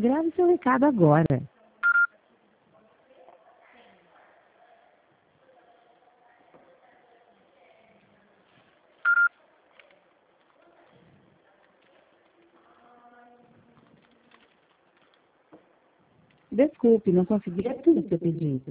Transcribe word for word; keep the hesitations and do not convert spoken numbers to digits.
Grave seu recado agora. Desculpe, não consegui atender seu pedido.